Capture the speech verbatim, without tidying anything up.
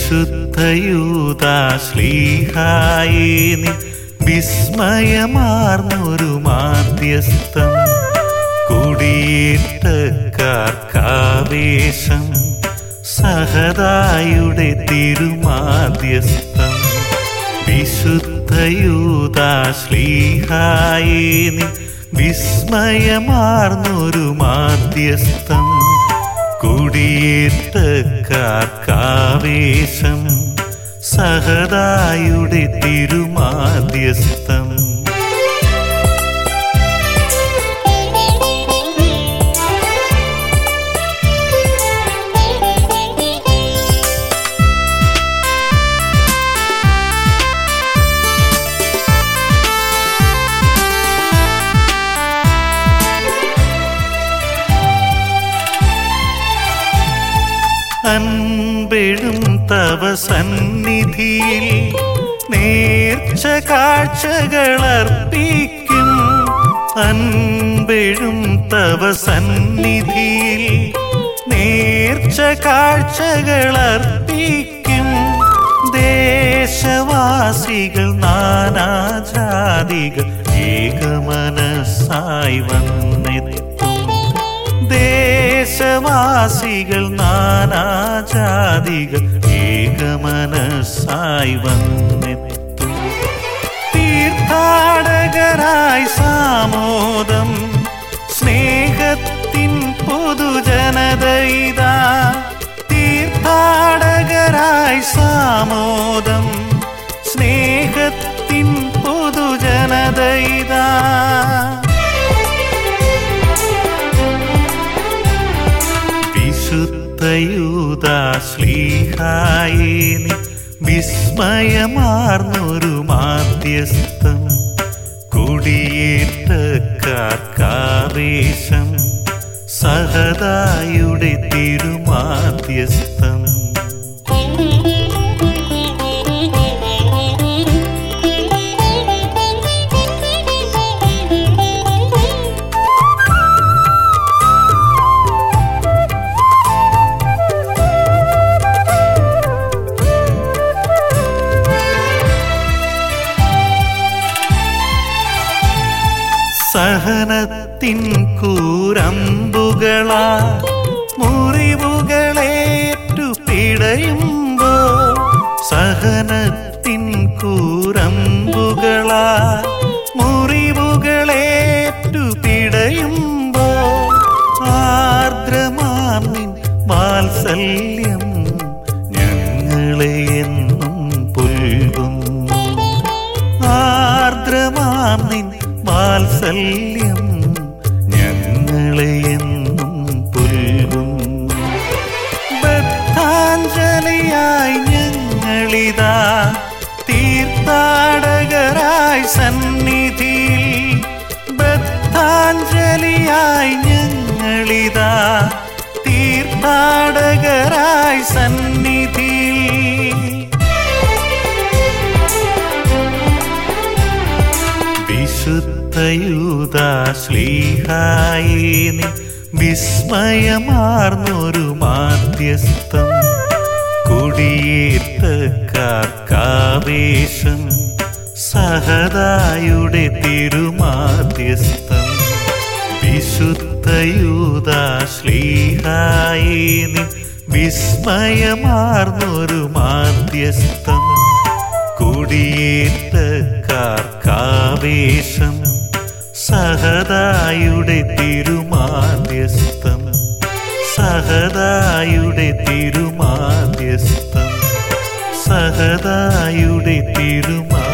വിശുദ്ധയൂദാശ്ലീഹായേ നിൻ വിസ്മയമാർന്നൊരു മാധ്യസ്ഥം, കുടിയേറ്റക്കാർക്കാവേശം സഹദായുടെ തിരുമാധ്യസ്ഥം. വിശുദ്ധയൂദാശ്ലീഹായേ നിൻ വിസ്മയമാർന്നൊരു മാധ്യസ്ഥം, കുടിയേറ്റക്കാർക്കാവേശം സഹദായുടെ തിരുമാധ്യസ്ഥം. അൻപെഴും തവ സന്നിധിയിൽ നേർച്ച കാഴ്ചകളർപ്പിക്കും, അൻപെഴും തവ സന്നിധിയിൽ നേർച്ച കാഴ്ചകളർപ്പിക്കും. ദേശവാസികൾ നാനാജാതികൾ ഏകമനസ്സായി വന്നെത്തും, ദേശവാസികൾ നാനാജാതികൾ ഏകമനസ്സായി വന്നെത്തും. തീർത്ഥാടകരായി സാമോദം സ്നേഹത്തിൻ പൊതുജനതയിതാ, തീർത്ഥാടകരായി സാമോദം സ്നേഹത്തിൻ പൊതുജനതയിതാ. വിശുദ്ധയൂദാശ്ലീഹായേ നിൻ വിസ്മയമാർന്നൊരു മാധ്യസ്ഥം, കുടിയേറ്റക്കാർക്കാവേശം സഹദായുടെ തിരുമാധ്യസ്ഥം. സഹനത്തിൻ കൂരമ്പുകളാ മുറിവുകളേറ്റു പിടയുമ്പോൾ, സഹനത്തിൻ കൂരമ്പുകളാ മുറിവുകളേറ്റു പിടയുമ്പോൾ, ആർദ്രമാം നിൻ വാത്സല്യം ഞങ്ങളെ എന്നും പുൽകുന്നു, ആർദ്രമാം നിൻ വാത്സല്യം ഞങ്ങളെ എന്നും പുൽകുന്നു. ബദ്ധാഞ്ജലിയായി ഞങ്ങളിതാ തീർത്ഥാടകരായി സന്നിധിയിൽ, ബദ്ധാഞ്ജലിയായി ഞങ്ങളിതാ തീർത്ഥാടകരായി സന്നിധിയിൽ. വിശുദ്ധയൂദാശ്ലീഹായേ നിൻ വിസ്മയമാർന്നൊരു മാധ്യസ്ഥം, കുടിയേറ്റക്കാർക്കാവേശം സഹദായുടെ തിരുമാധ്യസ്ഥം. വിശുദ്ധയൂദാശ്ലീഹായേ നിൻ വിസ്മയമാർന്നൊരു മാധ്യസ്ഥം, കുടിയേറ്റക്കാർക്കാവേശം സഹദായുടെ തിരുമാധ്യസ്ഥം, സഹദായുടെ തിരുമാധ്യസ്ഥം, സഹദായുടെ തിരുമാ